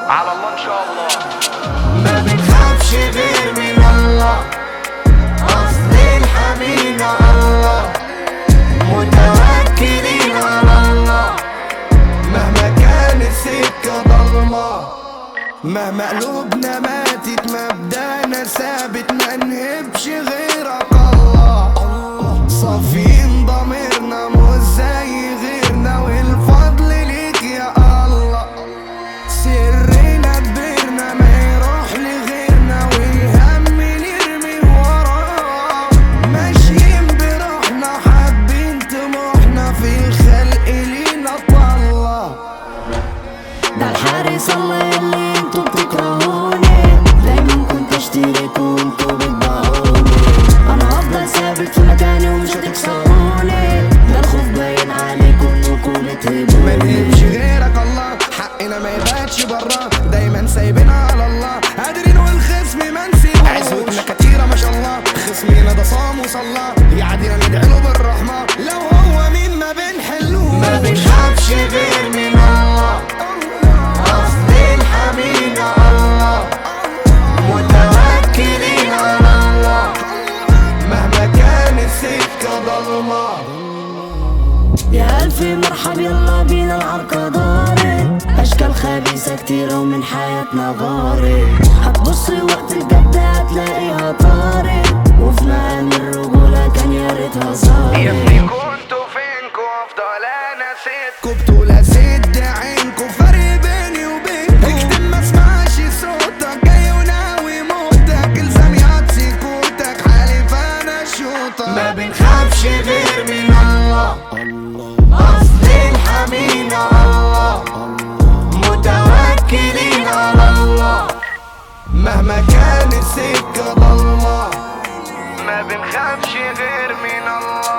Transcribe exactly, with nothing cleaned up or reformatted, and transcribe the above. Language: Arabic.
على الله ان شاء الله. ما بنخافش غير من الله، اصل الحمينا الله، متوكلين على الله مهما كان السكة ضلمة. مهما قلوبنا ماتت مبدأنا ثابت، ما نهبش غيرك الله. صافين ضميرنا مش زي غيرنا، والفضل ليك يا الله. سرنا كبرنا ما يروح لغيرنا، والهم نرمي وراه. ماشيين بروحنا حابين طموحنا، في خلق لينا طلة. ده الحارس الله اللي انتوا بتكرهوني، دايما كنت اشترك وانتوا بتبيعوني. انا هفضل ثابت في مكاني ومش هتكسروني، ده الخوف باين عليكم انكم بتهبوني. ما نهبش غيرك الله، حقنا ما يباتش براه، دايما سايبينها على الله. قادرين والخصم ما نسيبوش، عزوتنا كتيرة ما شاء الله. خصمينا ده صام وصلى، يعدينا ندعي له بالرحمة. لو هو مين ما بنحلوش، ما بنخافش غير من الله، اصل الحمينا الله، متوكلين على الله مهما كان السكة ضلمة. يا ألف مرحب يلا بينا العركة دارت، أشكال خبيثة كتيرة ومن حياتنا غارت. هتبصي وقت الجد هتلاقيها طارت، وفي مقام الرجولة كان يا ريتها صارت. يا ابني كنتوا فينكوا افضل انا سيبكوا، كبتوا لسد عينكوا، فرق بيني وبينكوا. اكتب ما اسمعش صوتك جاي وناوي موتك، الزم يعد سكوتك حالف انا شوطك. ما بنخافش غير من الله، اصل الحمينا الله، متوكلين على الله مهما كان السكة ضلمة. ما بنخافش غير من الله.